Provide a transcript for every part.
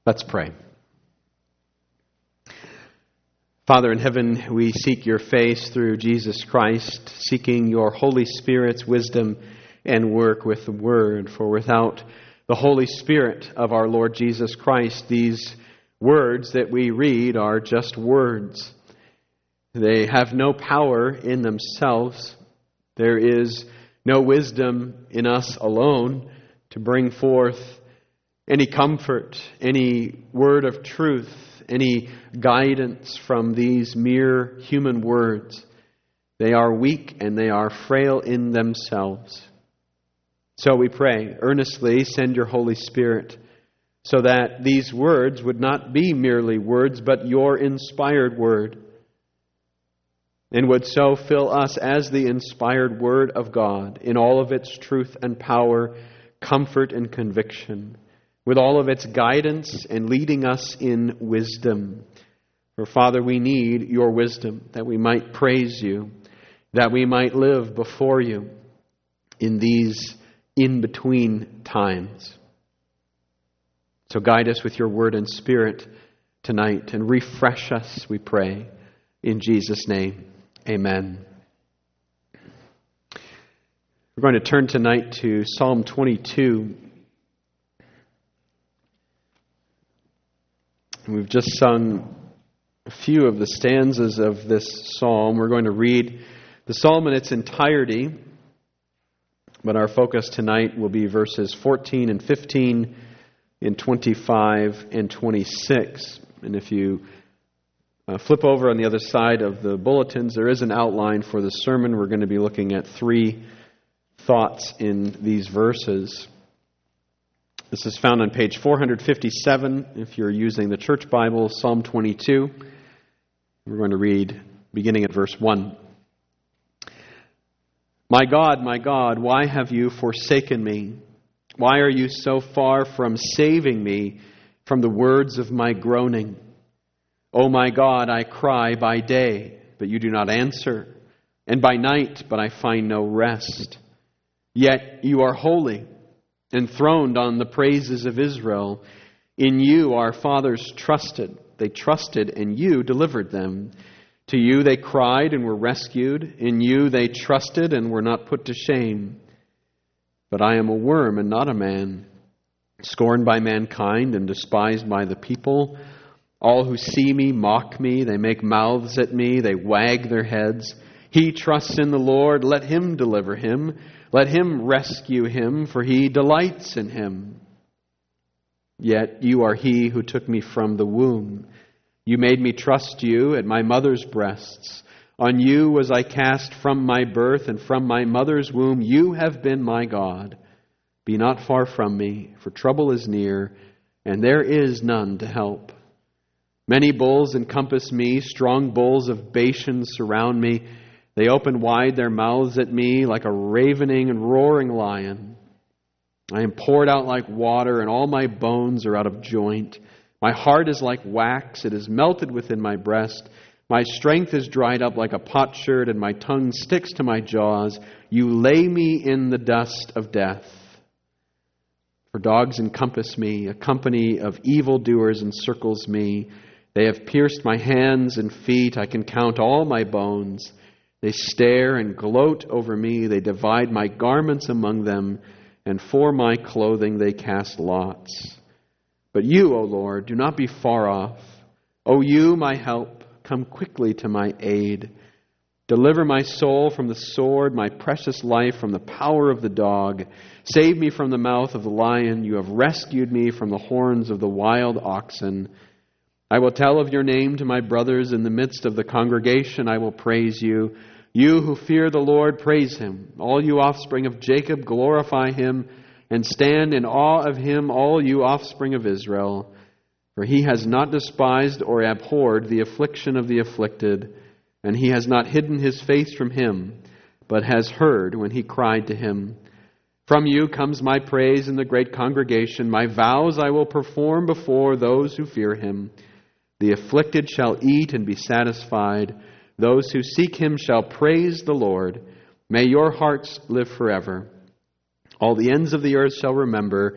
Let's pray. Father in heaven, we seek your face through Jesus Christ, seeking your Holy Spirit's wisdom and work with the Word. For without the Holy Spirit of our Lord Jesus Christ, these words that we read are just words. They have no power in themselves. There is no wisdom in us alone to bring forth any comfort, any word of truth, any guidance from these mere human words. They are weak and they are frail in themselves. So we pray, earnestly send your Holy Spirit so that these words would not be merely words, but your inspired word, and would so fill us as the inspired word of God in all of its truth and power, comfort and conviction, with all of its guidance and leading us in wisdom. For Father, we need your wisdom, that we might praise you, that we might live before you in these in-between times. So guide us with your word and spirit tonight and refresh us, we pray, in Jesus' name. Amen. We're going to turn tonight to Psalm 22. We've just sung a few of the stanzas of this psalm. We're going to read the psalm in its entirety, but our focus tonight will be verses 14 and 15 and 25 and 26. And if you flip over on the other side of the bulletins, there is an outline for the sermon. We're going to be looking at three thoughts in these verses. This is found on page 457 if you're using the Church Bible, Psalm 22. We're going to read beginning at verse 1. My God, why have you forsaken me? Why are you so far from saving me from the words of my groaning? O my God, I cry by day, but you do not answer, and by night, but I find no rest. Yet you are holy, enthroned on the praises of Israel. In you our fathers trusted. They trusted, and you delivered them. To you they cried and were rescued. In you they trusted and were not put to shame. But I am a worm and not a man, scorned by mankind and despised by the people. All who see me mock me. They make mouths at me. They wag their heads. He trusts in the Lord. Let him deliver him. Let him rescue him, for he delights in him. Yet you are he who took me from the womb. You made me trust you at my mother's breasts. On you was I cast from my birth, and from my mother's womb you have been my God. Be not far from me, for trouble is near, and there is none to help. Many bulls encompass me, strong bulls of Bashan surround me. They open wide their mouths at me like a ravening and roaring lion. I am poured out like water, and all my bones are out of joint. My heart is like wax, it is melted within my breast. My strength is dried up like a potsherd, and my tongue sticks to my jaws. You lay me in the dust of death. For dogs encompass me, a company of evildoers encircles me. They have pierced my hands and feet. I can count all my bones. They stare and gloat over me. They divide my garments among them, and for my clothing they cast lots. But you, O Lord, do not be far off. O you, my help, come quickly to my aid. Deliver my soul from the sword, my precious life from the power of the dog. Save me from the mouth of the lion. You have rescued me from the horns of the wild oxen. I will tell of your name to my brothers in the midst of the congregation. I will praise you. You who fear the Lord, praise him. All you offspring of Jacob, glorify him, and stand in awe of him, all you offspring of Israel. For he has not despised or abhorred the affliction of the afflicted, and he has not hidden his face from him, but has heard when he cried to him. From you comes my praise in the great congregation. My vows I will perform before those who fear him. The afflicted shall eat and be satisfied. Those who seek him shall praise the Lord. May your hearts live forever. All the ends of the earth shall remember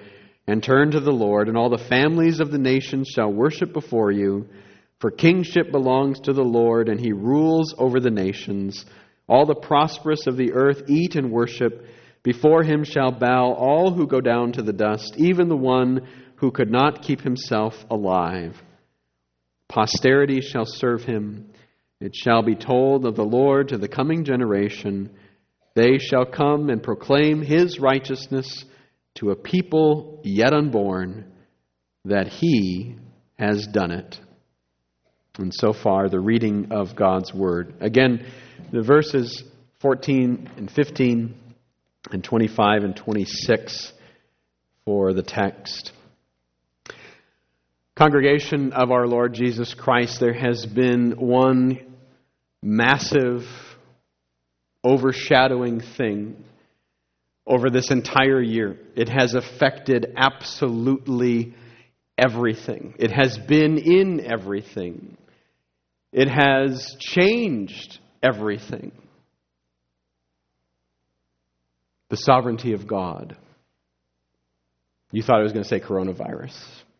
and turn to the Lord, and all the families of the nations shall worship before you. For kingship belongs to the Lord, and he rules over the nations. All the prosperous of the earth eat and worship. Before him shall bow all who go down to the dust, even the one who could not keep himself alive. Posterity shall serve him. It shall be told of the Lord to the coming generation. They shall come and proclaim his righteousness to a people yet unborn, that he has done it. And so far, the reading of God's Word. Again, the verses 14 and 15 and 25 and 26 for the text. Congregation of our Lord Jesus Christ, there has been one massive, overshadowing thing over this entire year. It has affected absolutely everything. It has been in everything. It has changed everything. The sovereignty of God. You thought I was going to say coronavirus.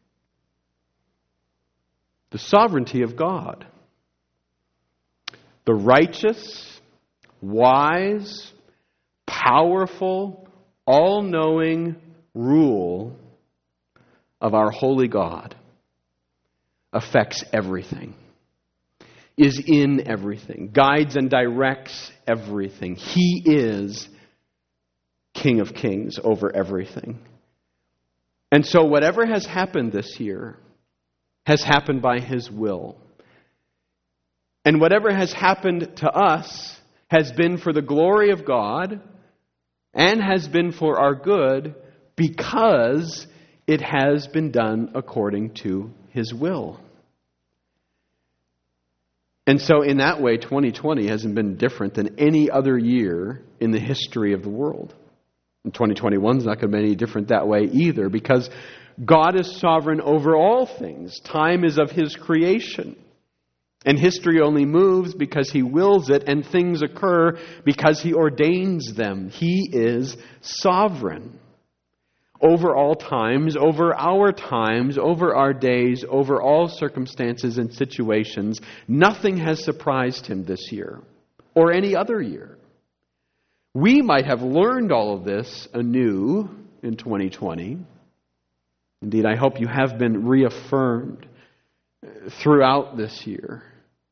The sovereignty of God. The righteous, wise, powerful, all-knowing rule of our holy God affects everything, is in everything, guides and directs everything. He is King of Kings over everything. And so whatever has happened this year has happened by His will. And whatever has happened to us has been for the glory of God and has been for our good because it has been done according to His will. And so in that way, 2020 hasn't been different than any other year in the history of the world. And 2021 is not going to be any different that way either, because God is sovereign over all things. Time is of His creation. And history only moves because He wills it, and things occur because He ordains them. He is sovereign over all times, over our days, over all circumstances and situations. Nothing has surprised Him this year or any other year. We might have learned all of this anew in 2020. Indeed, I hope you have been reaffirmed throughout this year.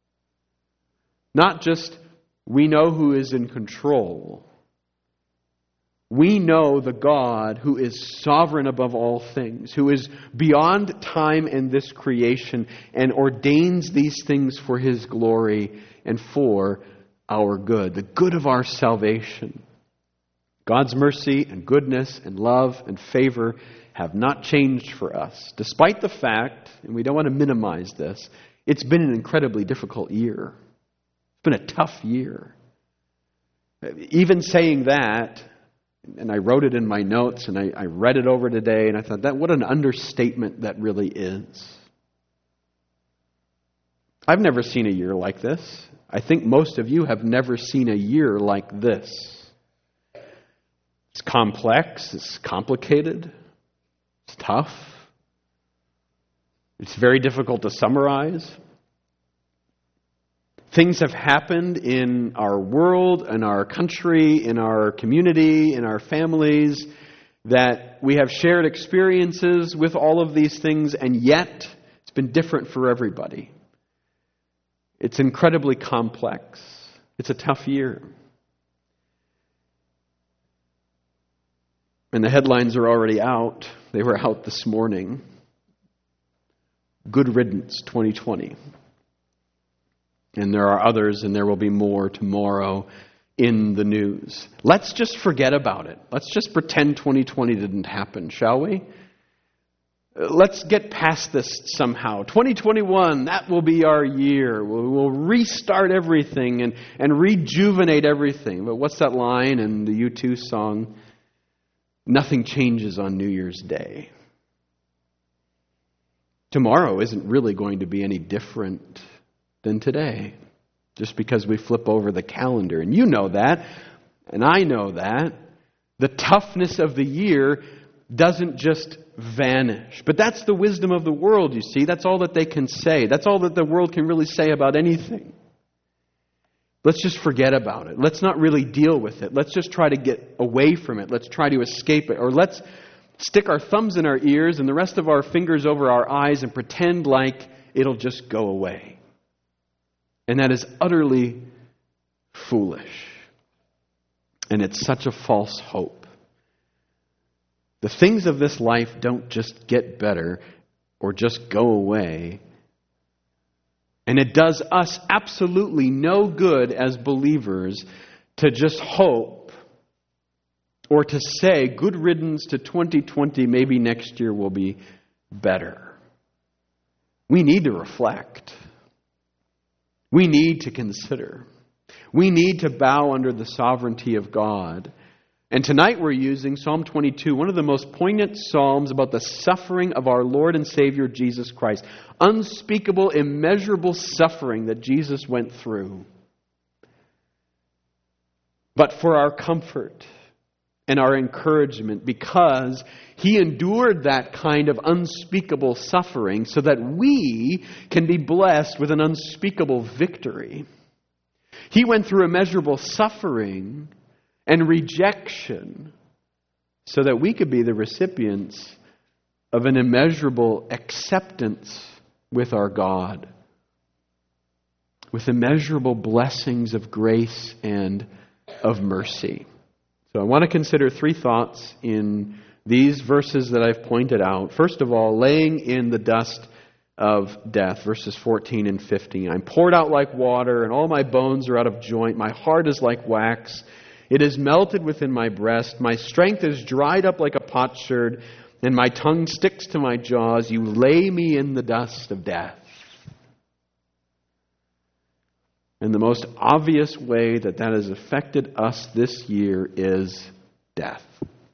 Not just, we know who is in control. We know the God who is sovereign above all things, who is beyond time and this creation, and ordains these things for His glory and for our good, the good of our salvation. God's mercy and goodness and love and favor have not changed for us, despite the fact, and we don't want to minimize this, it's been an incredibly difficult year. It's been a tough year. Even saying that, and I wrote it in my notes, and I read it over today, and I thought, that what an understatement that really is. I've never seen a year like this. I think most of you have never seen a year like this. It's complex, it's complicated, it's tough. It's very difficult to summarize. Things have happened in our world, in our country, in our community, in our families, that we have shared experiences with all of these things, and yet it's been different for everybody. It's incredibly complex. It's a tough year. And the headlines are already out. They were out this morning. Good riddance 2020. And there are others, and there will be more tomorrow in the news. Let's just forget about it. Let's just pretend 2020 didn't happen, shall we? Let's get past this somehow. 2021, that will be our year. We'll restart everything and rejuvenate everything. But what's that line in the U2 song? Nothing changes on New Year's Day. Tomorrow isn't really going to be any different than today, just because we flip over the calendar. And you know that, and I know that. The toughness of the year doesn't just vanish. But that's the wisdom of the world, you see. That's all that they can say. That's all that the world can really say about anything. Let's just forget about it. Let's not really deal with it. Let's just try to get away from it. Let's try to escape it. Or let's stick our thumbs in our ears and the rest of our fingers over our eyes and pretend like it'll just go away. And that is utterly foolish. And it's such a false hope. The things of this life don't just get better or just go away. And it does us absolutely no good as believers to just hope or to say, good riddance to 2020, maybe next year will be better. We need to reflect. We need to consider. We need to bow under the sovereignty of God. And tonight we're using Psalm 22, one of the most poignant psalms about the suffering of our Lord and Savior Jesus Christ. Unspeakable, immeasurable suffering that Jesus went through. But for our comfort and our encouragement, because He endured that kind of unspeakable suffering so that we can be blessed with an unspeakable victory. He went through immeasurable suffering and rejection so that we could be the recipients of an immeasurable acceptance with our God, with immeasurable blessings of grace and of mercy. So I want to consider three thoughts in these verses that I've pointed out. First of all, laying in the dust of death, verses 14 and 15. I'm poured out like water, and all my bones are out of joint. My heart is like wax. It is melted within my breast. My strength is dried up like a potsherd, and my tongue sticks to my jaws. You lay me in the dust of death. And the most obvious way that has affected us this year is death.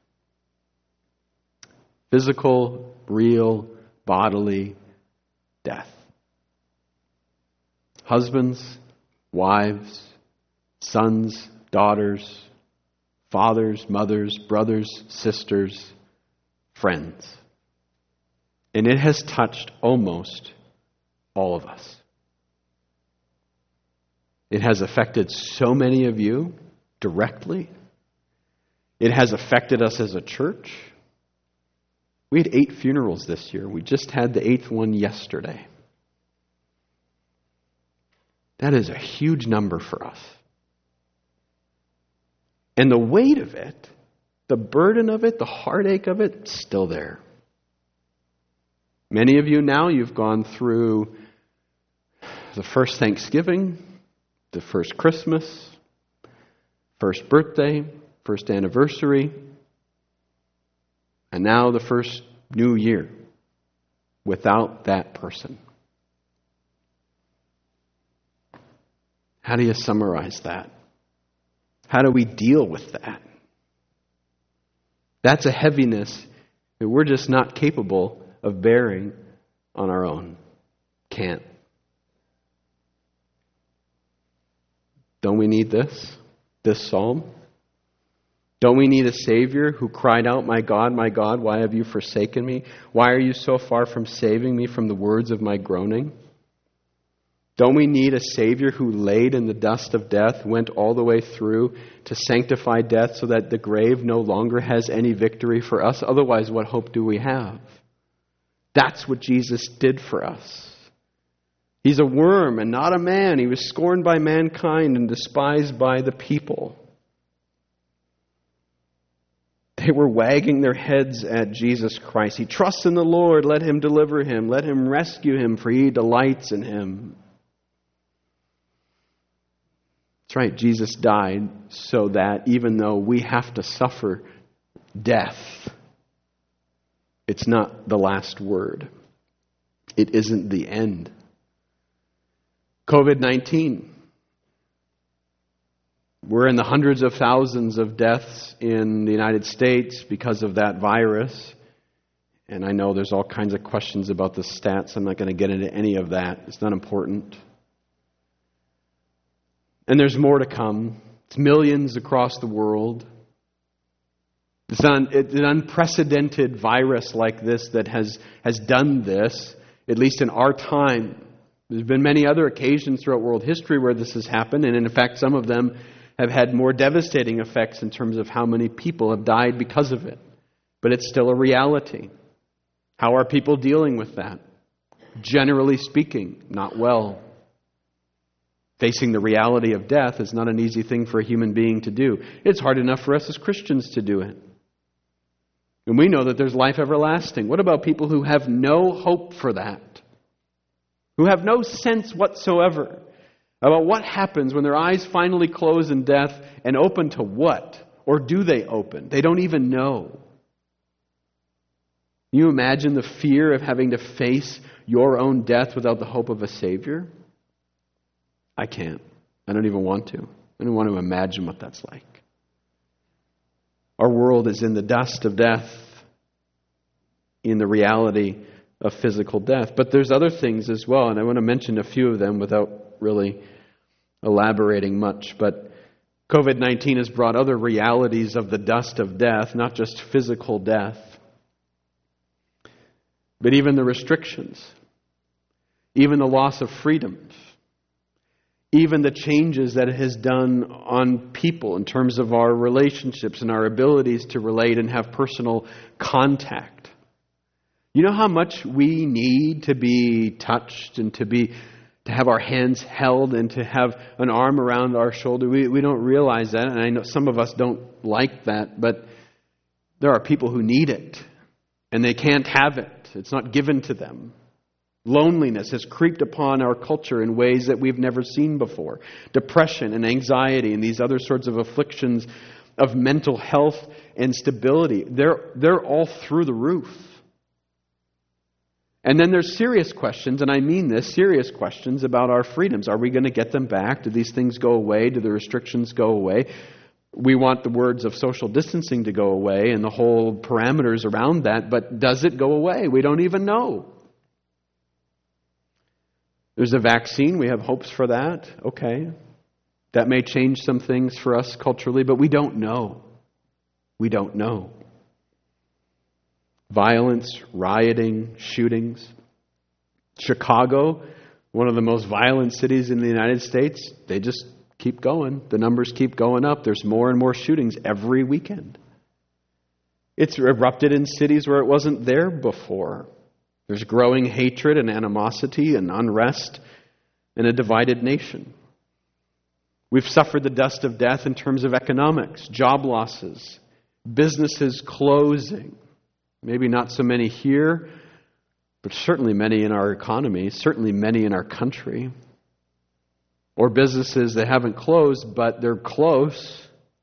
Physical, real, bodily death. Husbands, wives, sons, daughters, fathers, mothers, brothers, sisters, friends. And it has touched almost all of us. It has affected so many of you directly. It has affected us as a church. We had 8 funerals this year. We just had the 8th one yesterday. That is a huge number for us. And the weight of it, the burden of it, the heartache of it, still there. Many of you now, you've gone through the first Thanksgiving, the first Christmas, first birthday, first anniversary, and now the first New Year without that person. How do you summarize that? How do we deal with that? That's a heaviness that we're just not capable of bearing on our own. Can't. Don't we need this psalm? Don't we need a Savior who cried out, my God, why have you forsaken me? Why are you so far from saving me from the words of my groaning? Don't we need a Savior who laid in the dust of death, went all the way through to sanctify death so that the grave no longer has any victory for us? Otherwise, what hope do we have? That's what Jesus did for us. He's a worm and not a man. He was scorned by mankind and despised by the people. They were wagging their heads at Jesus Christ. He trusts in the Lord. Let Him deliver him. Let Him rescue him, for He delights in him. That's right. Jesus died so that even though we have to suffer death, it's not the last word. It isn't the end. COVID-19. We're in the hundreds of thousands of deaths in the United States because of that virus. And I know there's all kinds of questions about the stats. I'm not going to get into any of that. It's not important. And there's more to come. It's millions across the world. It's an unprecedented virus like this that has done this, at least in our time. There's been many other occasions throughout world history where this has happened, and in fact some of them have had more devastating effects in terms of how many people have died because of it. But it's still a reality. How are people dealing with that? Generally speaking, not well. Facing the reality of death is not an easy thing for a human being to do. It's hard enough for us as Christians to do it. And we know that there's life everlasting. What about people who have no hope for that? Who have no sense whatsoever about what happens when their eyes finally close in death and open to what? Or do they open? They don't even know. Can you imagine the fear of having to face your own death without the hope of a Savior? I can't. I don't even want to. I don't want to imagine what that's like. Our world is in the dust of death, in the reality of physical death. But there's other things as well, and I want to mention a few of them without really elaborating much. But COVID-19 has brought other realities of the dust of death, not just physical death, but even the restrictions, even the loss of freedoms, even the changes that it has done on people in terms of our relationships and our abilities to relate and have personal contact. You know how much we need to be touched and to have our hands held and to have an arm around our shoulder? We don't realize that, and I know some of us don't like that, but there are people who need it, and they can't have it. It's not given to them. Loneliness has creeped upon our culture in ways that we've never seen before. Depression and anxiety and these other sorts of afflictions of mental health and stability, they're all through the roof. And then there's serious questions, and I mean this, serious questions about our freedoms. Are we going to get them back? Do these things go away? Do the restrictions go away? We want the words of social distancing to go away and the whole parameters around that, but does it go away? We don't even know. There's a vaccine. We have hopes for that. Okay. That may change some things for us culturally, but we don't know. We don't know. Violence, rioting, shootings. Chicago, one of the most violent cities in the United States, they just keep going. The numbers keep going up. There's more and more shootings every weekend. It's erupted in cities where it wasn't there before. There's growing hatred and animosity and unrest in a divided nation. We've suffered the dust of death in terms of economics, job losses, businesses closing. Maybe not so many here, but certainly many in our economy, certainly many in our country. Or businesses that haven't closed, but they're close.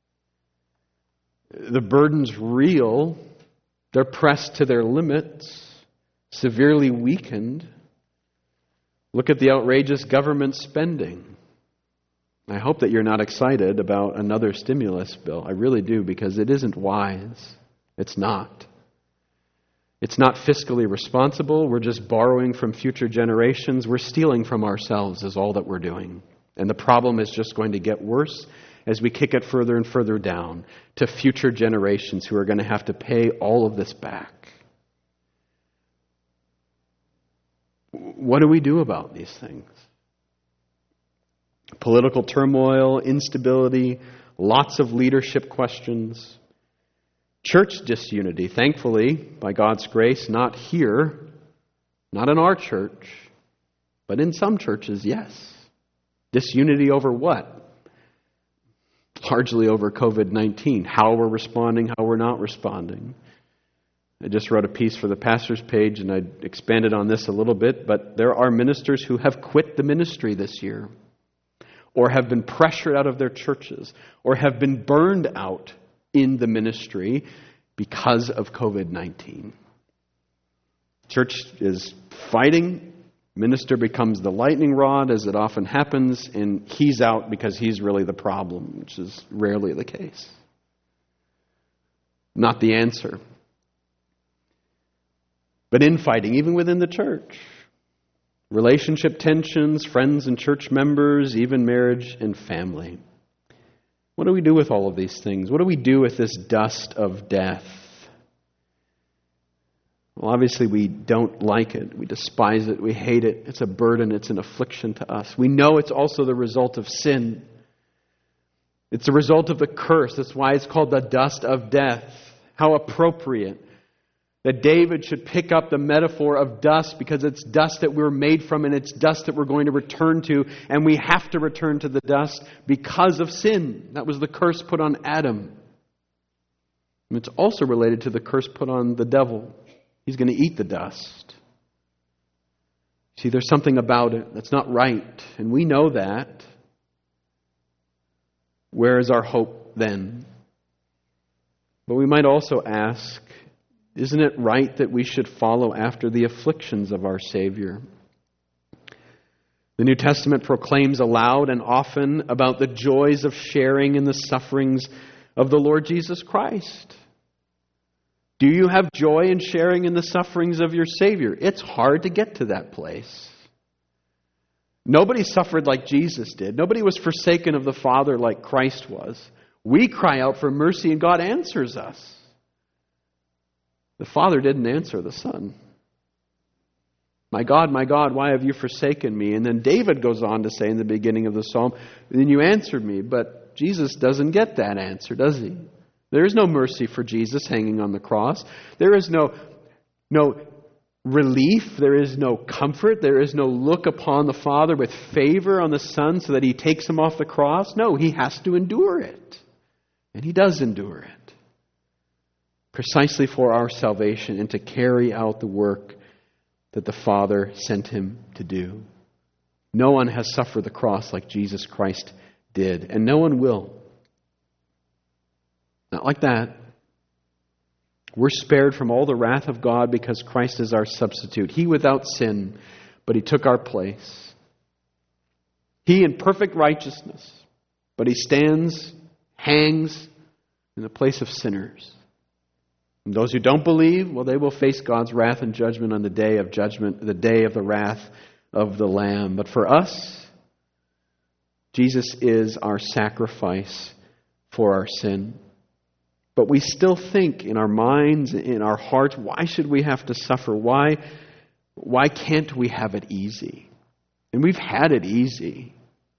The burden's real. They're pressed to their limits, severely weakened. Look at the outrageous government spending. I hope that you're not excited about another stimulus bill. I really do, because it isn't wise. It's not. It's not fiscally responsible. We're just borrowing from future generations. We're stealing from ourselves is all that we're doing. And the problem is just going to get worse as we kick it further and further down to future generations who are going to have to pay all of this back. What do we do about these things? Political turmoil, instability, lots of leadership questions. Church disunity, thankfully, by God's grace, not here, not in our church, but in some churches, yes. Disunity over what? Largely over COVID-19. How we're responding, how we're not responding. I just wrote a piece for the pastor's page, and I expanded on this a little bit, but there are ministers who have quit the ministry this year, or have been pressured out of their churches, or have been burned out in the ministry because of COVID-19. Church is fighting. Minister becomes the lightning rod, as it often happens, and he's out because he's really the problem, which is rarely the case. Not the answer. But infighting, even within the church. Relationship tensions, friends and church members, even marriage and family. What do we do with all of these things? What do we do with this dust of death? Well, obviously we don't like it. We despise it. We hate it. It's a burden. It's an affliction to us. We know it's also the result of sin. It's the result of the curse. That's why it's called the dust of death. How appropriate that David should pick up the metaphor of dust, because it's dust that we're made from and it's dust that we're going to return to, and we have to return to the dust because of sin. That was the curse put on Adam. And it's also related to the curse put on the devil. He's going to eat the dust. See, there's something about it that's not right, and we know that. Where is our hope then? But we might also ask, isn't it right that we should follow after the afflictions of our Savior? The New Testament proclaims aloud and often about the joys of sharing in the sufferings of the Lord Jesus Christ. Do you have joy in sharing in the sufferings of your Savior? It's hard to get to that place. Nobody suffered like Jesus did. Nobody was forsaken of the Father like Christ was. We cry out for mercy and God answers us. The Father didn't answer the Son. My God, why have you forsaken me? And then David goes on to say in the beginning of the psalm, then you answered me. But Jesus doesn't get that answer, does he? There is no mercy for Jesus hanging on the cross. There is no relief. There is no comfort. There is no look upon the Father with favor on the Son so that he takes him off the cross. No, he has to endure it. And he does endure it. Precisely for our salvation and to carry out the work that the Father sent him to do. No one has suffered the cross like Jesus Christ did, and no one will. Not like that. We're spared from all the wrath of God because Christ is our substitute. He without sin, but he took our place. He in perfect righteousness, but he hangs in the place of sinners. And those who don't believe, well, they will face God's wrath and judgment on the day of judgment, the day of the wrath of the Lamb. But for us, Jesus is our sacrifice for our sin. But we still think in our minds, in our hearts, why should we have to suffer? Why can't we have it easy? And we've had it easy.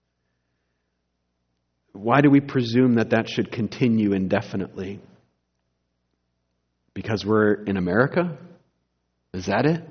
Why do we presume that should continue indefinitely? Because we're in America? Is that it?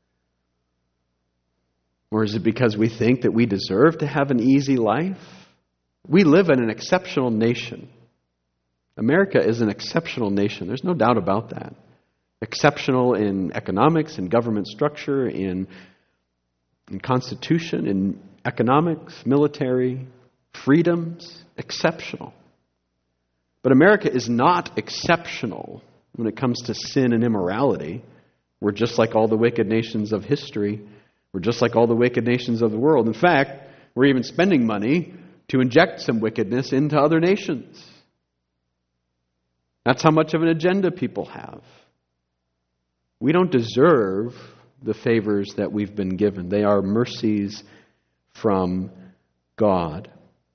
Or is it because we think that we deserve to have an easy life? We live in an exceptional nation. America is an exceptional nation. There's no doubt about that. Exceptional in economics, in government structure, in constitution, in economics, military, freedoms. Exceptional. But America is not exceptional when it comes to sin and immorality. We're just like all the wicked nations of history. We're just like all the wicked nations of the world. In fact, we're even spending money to inject some wickedness into other nations. That's how much of an agenda people have. We don't deserve the favors that we've been given. They are mercies from God.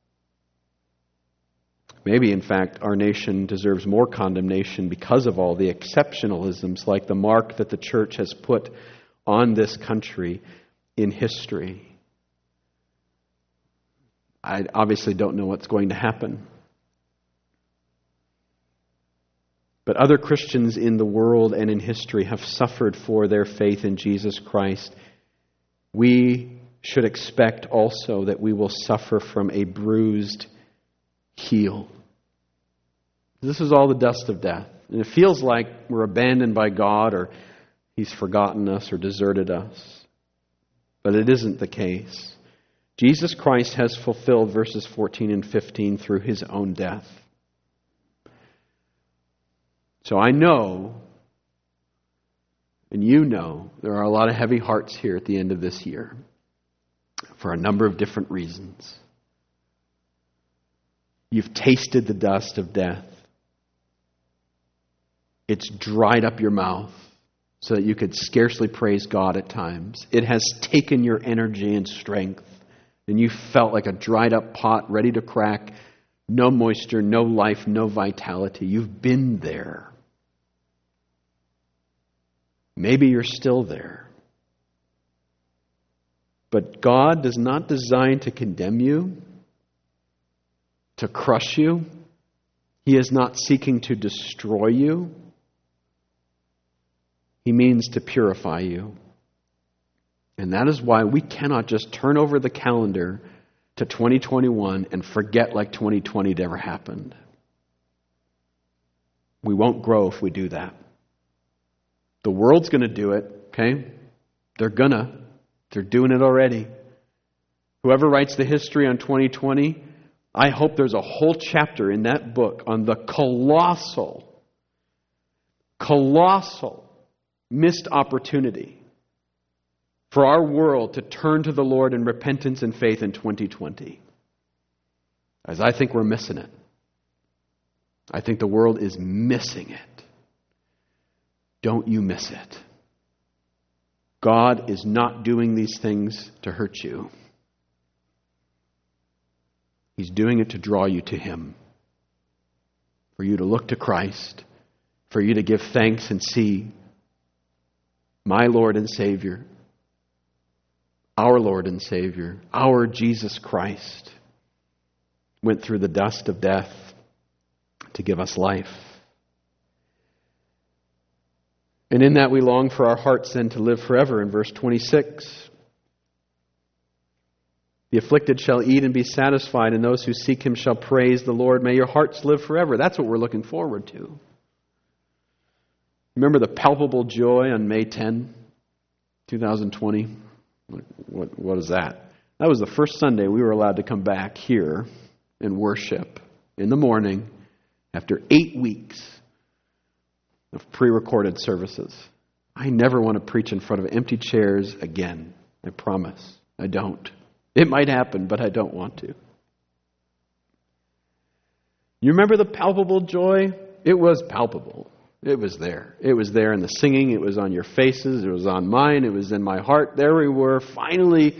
Maybe, in fact, our nation deserves more condemnation because of all the exceptionalisms, like the mark that the church has put on this country in history. I obviously don't know what's going to happen. But other Christians in the world and in history have suffered for their faith in Jesus Christ. We should expect also that we will suffer from a bruised heel. This is all the dust of death. And it feels like we're abandoned by God, or he's forgotten us or deserted us. But it isn't the case. Jesus Christ has fulfilled verses 14 and 15 through his own death. So I know, and you know, there are a lot of heavy hearts here at the end of this year for a number of different reasons. You've tasted the dust of death. It's dried up your mouth so that you could scarcely praise God at times. It has taken your energy and strength, and you felt like a dried up pot ready to crack, No moisture, no life, no vitality. You've been there. Maybe you're still there. But God does not design to condemn you, to crush you. He is not seeking to destroy you. He means to purify you. And that is why we cannot just turn over the calendar to 2021 and forget like 2020 ever happened. We won't grow if we do that. The world's going to do it, okay? They're doing it already. Whoever writes the history on 2020, I hope there's a whole chapter in that book on the colossal missed opportunity for our world to turn to the Lord in repentance and faith in 2020. As I think we're missing it. I think the world is missing it. Don't you miss it. God is not doing these things to hurt you. He's doing it to draw you to Him. For you to look to Christ. For you to give thanks and see my Lord and Savior, our Lord and Savior, our Jesus Christ, went through the dust of death to give us life. And in that we long for our hearts then to live forever in verse 26. The afflicted shall eat and be satisfied, and those who seek Him shall praise the Lord. May your hearts live forever. That's what we're looking forward to. Remember the palpable joy on May 10, 2020? What is that? That was the first Sunday we were allowed to come back here and worship in the morning after 8 weeks of pre-recorded services. I never want to preach in front of empty chairs again. I promise. I don't. It might happen, but I don't want to. You remember the palpable joy? It was palpable. It was there. It was there in the singing. It was on your faces. It was on mine. It was in my heart. There we were, finally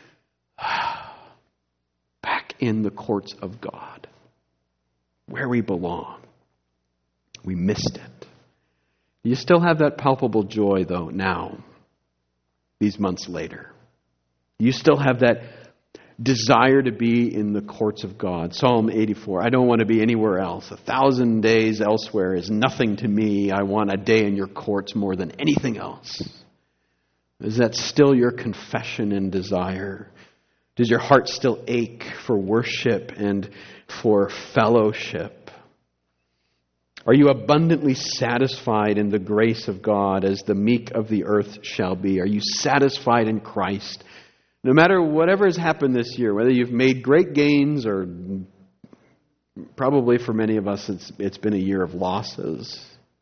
back in the courts of God, where we belong. We missed it. You still have that palpable joy, though, now, these months later. You still have that desire to be in the courts of God. Psalm 84, I don't want to be anywhere else. 1,000 days elsewhere is nothing to me. I want a day in your courts more than anything else. Is that still your confession and desire? Does your heart still ache for worship and for fellowship? Are you abundantly satisfied in the grace of God as the meek of the earth shall be? Are you satisfied in Christ? No matter whatever has happened this year, whether you've made great gains or probably for many of us it's been a year of losses.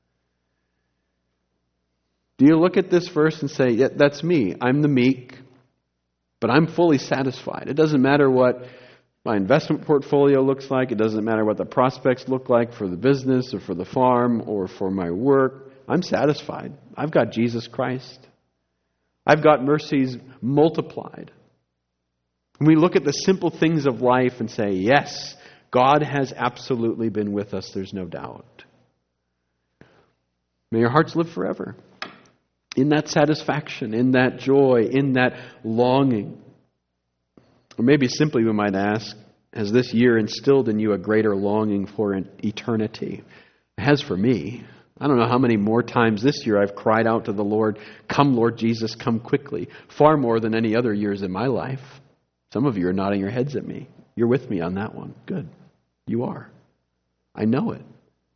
Do you look at this verse and say, yeah, that's me. I'm the meek, but I'm fully satisfied. It doesn't matter what my investment portfolio looks like. It doesn't matter what the prospects look like for the business or for the farm or for my work. I'm satisfied. I've got Jesus Christ. I've got mercies multiplied. And we look at the simple things of life and say, yes, God has absolutely been with us. There's no doubt. May your hearts live forever in that satisfaction, in that joy, in that longing. Or maybe simply we might ask, has this year instilled in you a greater longing for an eternity? It has for me. I don't know how many more times this year I've cried out to the Lord, come Lord Jesus, come quickly. Far more than any other years in my life. Some of you are nodding your heads at me. You're with me on that one. Good. You are. I know it.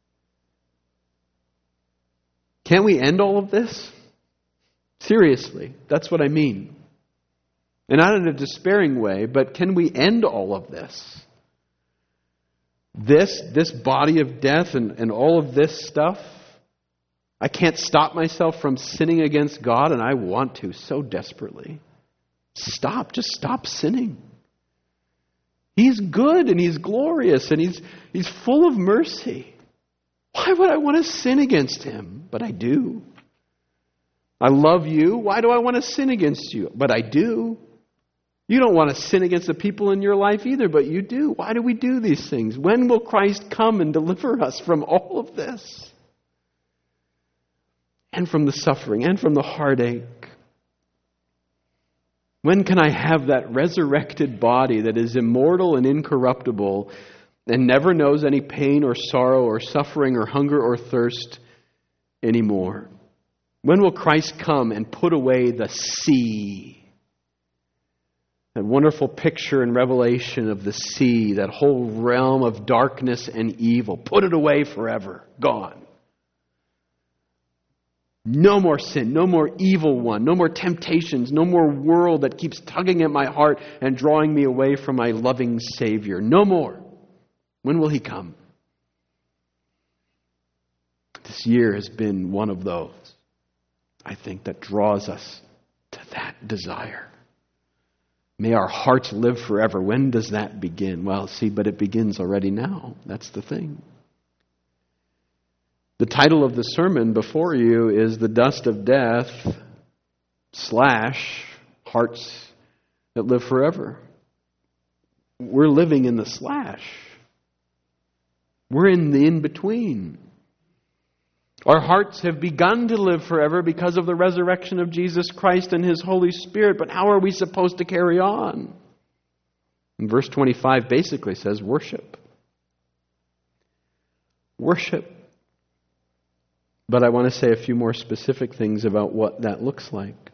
Can't we end all of this? Seriously, that's what I mean. And not in a despairing way, but can we end all of this? This body of death and all of this stuff? I can't stop myself from sinning against God, and I want to so desperately. Just stop sinning. He's good and He's glorious and He's full of mercy. Why would I want to sin against Him? But I do. I love you. Why do I want to sin against you? But I do. You don't want to sin against the people in your life either, but you do. Why do we do these things? When will Christ come and deliver us from all of this? And from the suffering, and from the heartache. When can I have that resurrected body that is immortal and incorruptible and never knows any pain or sorrow or suffering or hunger or thirst anymore? When will Christ come and put away the sea? That wonderful picture in Revelation of the sea, that whole realm of darkness and evil. Put it away forever. Gone. No more sin, no more evil one, no more temptations, no more world that keeps tugging at my heart and drawing me away from my loving Savior. No more. When will He come? This year has been one of those, I think, that draws us to that desire. May our hearts live forever. When does that begin? Well, see, but it begins already now. That's the thing. The title of the sermon before you is The Dust of Death / Hearts That Live Forever. We're living in the / We're in the in-between. Our hearts have begun to live forever because of the resurrection of Jesus Christ and His Holy Spirit. But how are we supposed to carry on? And verse 25 basically says worship. Worship. But I want to say a few more specific things about what that looks like.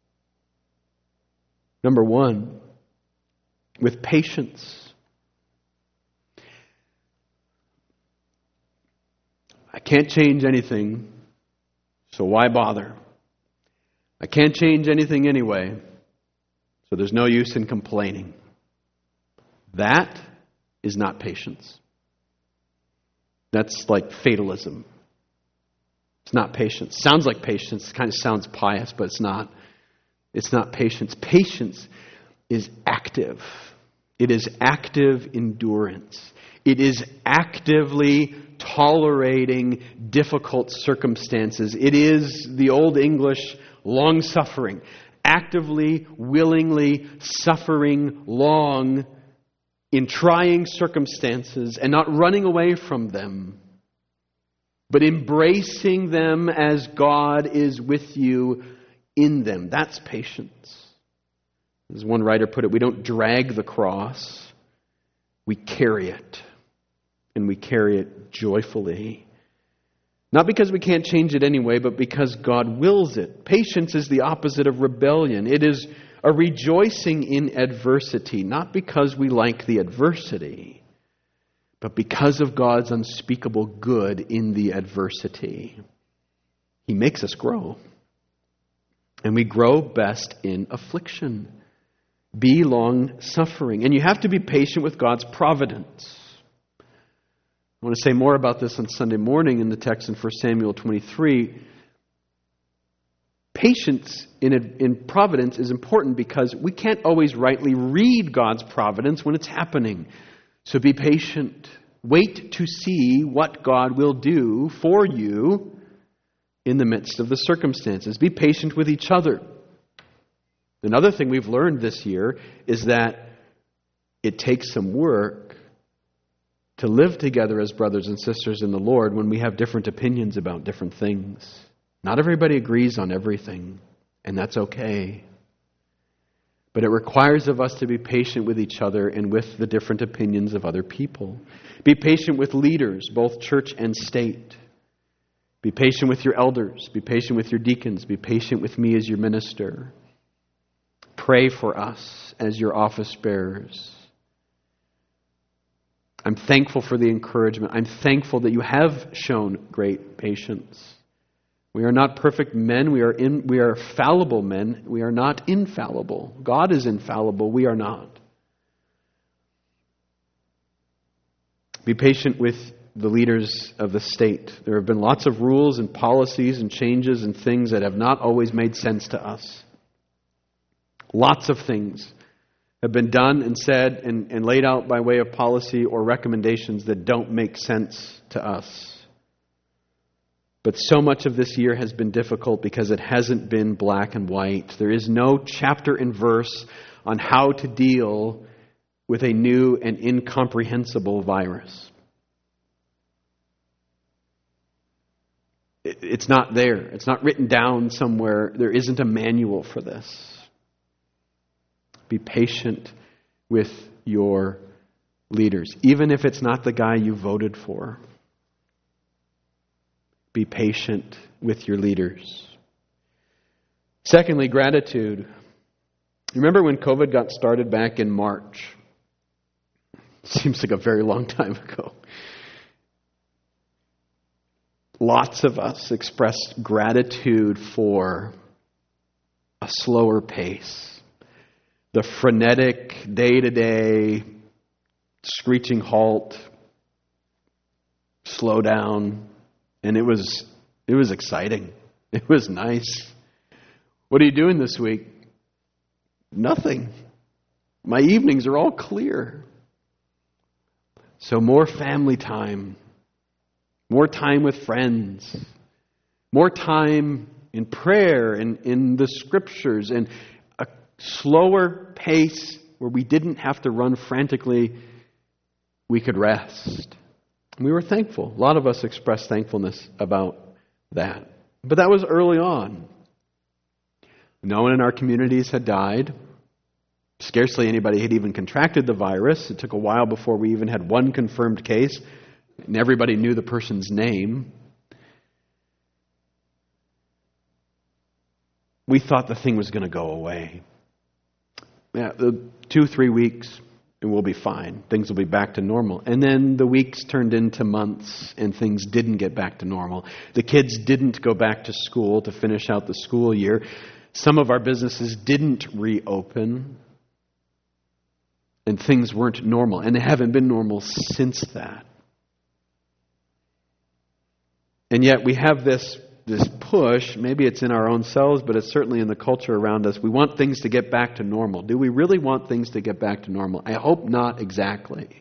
Number one, with patience. I can't change anything, so why bother? I can't change anything anyway, so there's no use in complaining. That is not patience. That's like fatalism. It's not patience. Sounds like patience. It kind of sounds pious, but it's not. It's not patience. Patience is active. It is active endurance. It is actively tolerating difficult circumstances. It is the Old English long-suffering. Actively, willingly suffering long in trying circumstances and not running away from them, but embracing them as God is with you in them. That's patience. As one writer put it, we don't drag the cross, we carry it. And we carry it joyfully. Not because we can't change it anyway, but because God wills it. Patience is the opposite of rebellion. It is a rejoicing in adversity, not because we like the adversity, but because of God's unspeakable good in the adversity. He makes us grow. And we grow best in affliction. Be long-suffering. And you have to be patient with God's providence. I want to say more about this on Sunday morning in the text in 1 Samuel 23. Patience in providence is important because we can't always rightly read God's providence when it's happening. So be patient. Wait to see what God will do for you in the midst of the circumstances. Be patient with each other. Another thing we've learned this year is that it takes some work to live together as brothers and sisters in the Lord when we have different opinions about different things. Not everybody agrees on everything, and that's okay. But it requires of us to be patient with each other and with the different opinions of other people. Be patient with leaders, both church and state. Be patient with your elders. Be patient with your deacons. Be patient with me as your minister. Pray for us as your office bearers. I'm thankful for the encouragement. I'm thankful that you have shown great patience. We are not perfect men. We are fallible men. We are not infallible. God is infallible. We are not. Be patient with the leaders of the state. There have been lots of rules and policies and changes and things that have not always made sense to us. Lots of things have been done and said and laid out by way of policy or recommendations that don't make sense to us. But so much of this year has been difficult because it hasn't been black and white. There is no chapter and verse on how to deal with a new and incomprehensible virus. It's not there. It's not written down somewhere. There isn't a manual for this. Be patient with your leaders, even if it's not the guy you voted for. Be patient with your leaders. Secondly, gratitude. Remember when COVID got started back in March? Seems like a very long time ago. Lots of us expressed gratitude for a slower pace. The frenetic, day-to-day, screeching halt, slow down. And it was exciting. It was nice. What are you doing this week? Nothing. My evenings are all clear. So more family time. More time with friends. More time in prayer and in the scriptures. And a slower pace where we didn't have to run frantically. We could rest. We were thankful. A lot of us expressed thankfulness about that. But that was early on. No one in our communities had died. Scarcely anybody had even contracted the virus. It took a while before we even had one confirmed case. And everybody knew the person's name. We thought the thing was going to go away. Yeah, 2-3 weeks, and we'll be fine. Things will be back to normal. And then the weeks turned into months, and things didn't get back to normal. The kids didn't go back to school to finish out the school year. Some of our businesses didn't reopen. And things weren't normal. And they haven't been normal since that. And yet we have this push, maybe it's in our own selves, but it's certainly in the culture around us. We want things to get back to normal. Do we really want things to get back to normal? I hope not exactly.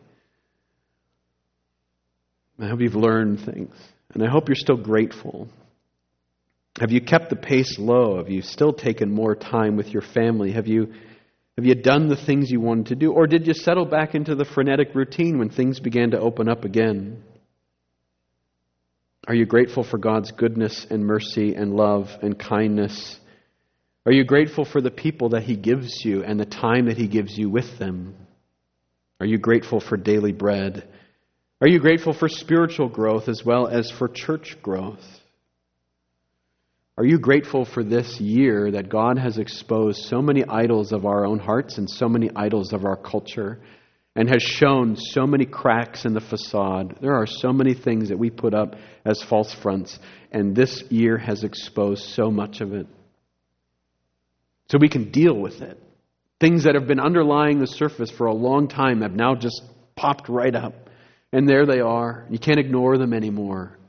I hope you've learned things. And I hope you're still grateful. Have you kept the pace low? Have you still taken more time with your family? Have you done the things you wanted to do? Or did you settle back into the frenetic routine when things began to open up again? Are you grateful for God's goodness and mercy and love and kindness? Are you grateful for the people that He gives you and the time that He gives you with them? Are you grateful for daily bread? Are you grateful for spiritual growth as well as for church growth? Are you grateful for this year that God has exposed so many idols of our own hearts and so many idols of our culture and has shown so many cracks in the facade? There are so many things that we put up as false fronts, and this year has exposed so much of it. So we can deal with it. Things that have been underlying the surface for a long time have now just popped right up. And there they are. You can't ignore them anymore.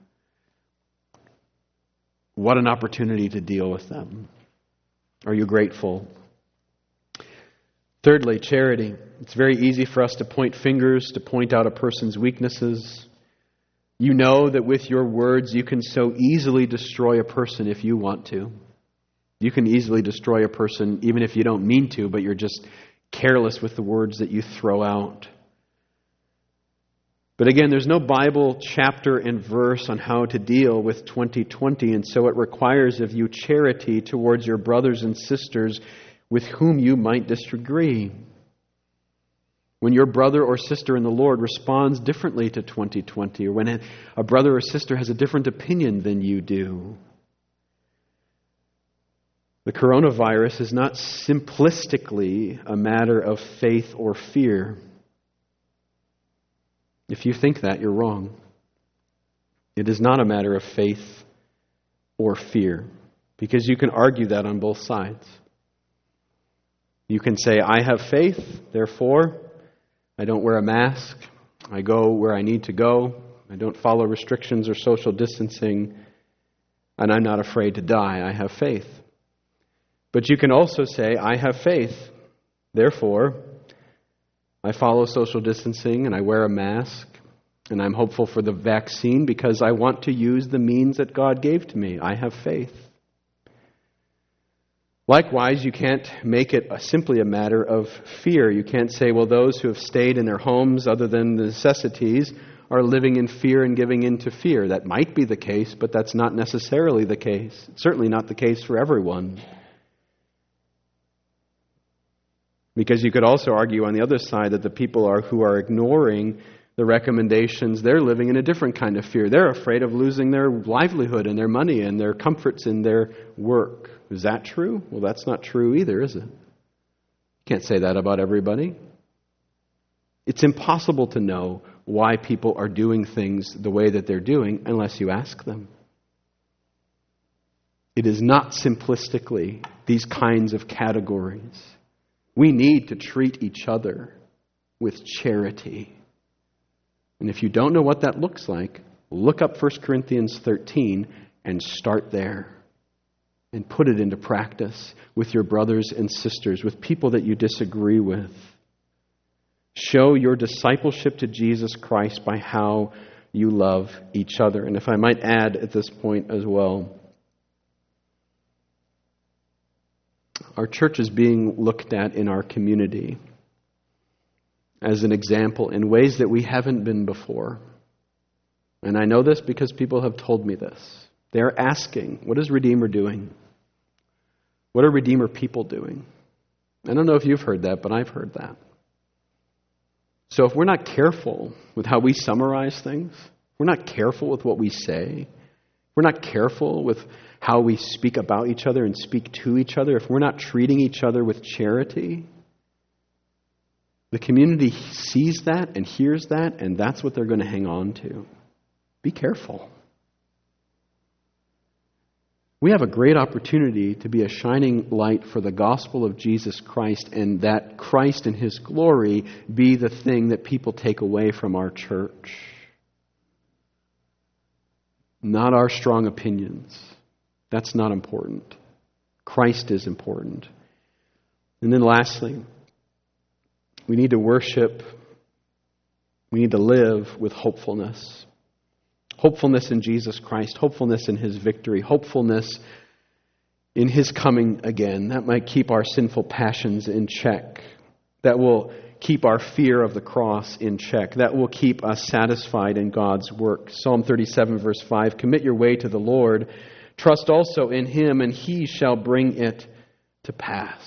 What an opportunity to deal with them. Are you grateful? Thirdly, charity. It's very easy for us to point fingers, to point out a person's weaknesses. You know that with your words you can so easily destroy a person if you want to. You can easily destroy a person even if you don't mean to, but you're just careless with the words that you throw out. But again, there's no Bible chapter and verse on how to deal with 2020, and so it requires of you charity towards your brothers and sisters with whom you might disagree. When your brother or sister in the Lord responds differently to 2020, or when a brother or sister has a different opinion than you do. The coronavirus is not simplistically a matter of faith or fear. If you think that, you're wrong. It is not a matter of faith or fear, because you can argue that on both sides. You can say, I have faith, therefore I don't wear a mask, I go where I need to go, I don't follow restrictions or social distancing, and I'm not afraid to die. I have faith. But you can also say, I have faith, therefore I follow social distancing and I wear a mask and I'm hopeful for the vaccine because I want to use the means that God gave to me. I have faith. Likewise, you can't make it simply a matter of fear. You can't say, well, those who have stayed in their homes other than the necessities are living in fear and giving in to fear. That might be the case, but that's not necessarily the case. It's certainly not the case for everyone. Because you could also argue on the other side that the people who are ignoring the recommendations, they're living in a different kind of fear. They're afraid of losing their livelihood and their money and their comforts in their work. Is that true? Well, that's not true either, is it? You can't say that about everybody. It's impossible to know why people are doing things the way that they're doing unless you ask them. It is not simplistically these kinds of categories. We need to treat each other with charity. And if you don't know what that looks like, look up 1 Corinthians 13 and start there. And put it into practice with your brothers and sisters, with people that you disagree with. Show your discipleship to Jesus Christ by how you love each other. And if I might add at this point as well, our church is being looked at in our community as an example in ways that we haven't been before. And I know this because people have told me this. They're asking, what is Redeemer doing? What are Redeemer people doing? I don't know if you've heard that, but I've heard that. So if we're not careful with how we summarize things, we're not careful with what we say, we're not careful with how we speak about each other and speak to each other, if we're not treating each other with charity, the community sees that and hears that, and that's what they're going to hang on to. Be careful. We have a great opportunity to be a shining light for the gospel of Jesus Christ, and that Christ and His glory be the thing that people take away from our church. Not our strong opinions. That's not important. Christ is important. And then lastly, we need to worship. We need to live with hopefulness. Hopefulness in Jesus Christ. Hopefulness in His victory. Hopefulness in His coming again. That might keep our sinful passions in check. That will keep our fear of the cross in check. That will keep us satisfied in God's work. Psalm 37 verse 5, commit your way to the Lord. Trust also in Him, and He shall bring it to pass.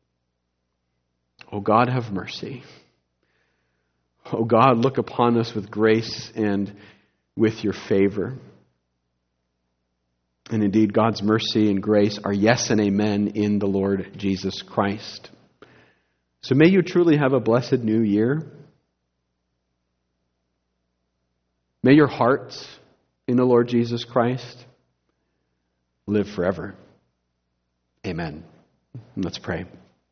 O God, have mercy. O God, look upon us with grace and with your favor. And indeed, God's mercy and grace are yes and amen in the Lord Jesus Christ. So may you truly have a blessed new year. May your hearts in the Lord Jesus Christ live forever. Amen. Let's pray.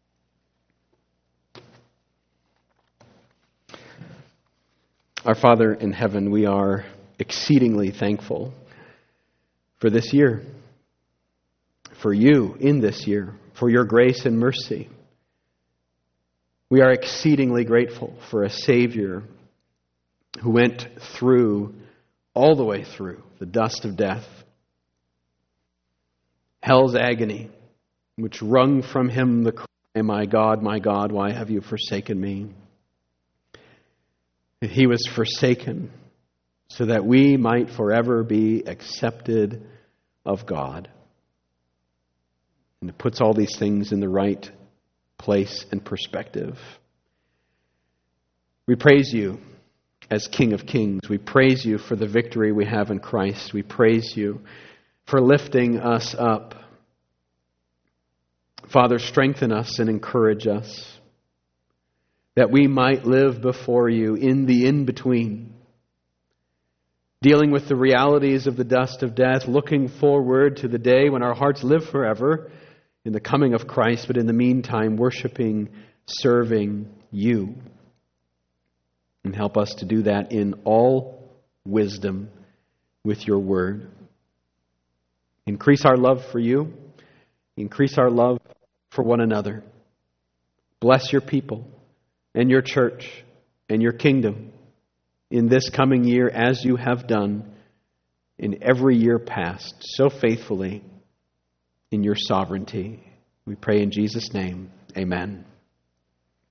Our Father in heaven, we are exceedingly thankful for this year, for you in this year, for your grace and mercy. We are exceedingly grateful for a Savior who went through, all the way through, the dust of death, hell's agony, which wrung from Him the cry, my God, why have you forsaken me? And He was forsaken so that we might forever be accepted of God. And it puts all these things in the right place and perspective. We praise you as King of Kings. We praise you for the victory we have in Christ. We praise you for lifting us up. Father, strengthen us and encourage us that we might live before you in the in-between, dealing with the realities of the dust of death, looking forward to the day when our hearts live forever in the coming of Christ, but in the meantime, worshiping, serving you. And help us to do that in all wisdom with your word. Increase our love for you. Increase our love for one another. Bless your people and your church and your kingdom in this coming year as you have done in every year past so faithfully in your sovereignty. We pray in Jesus' name. Amen.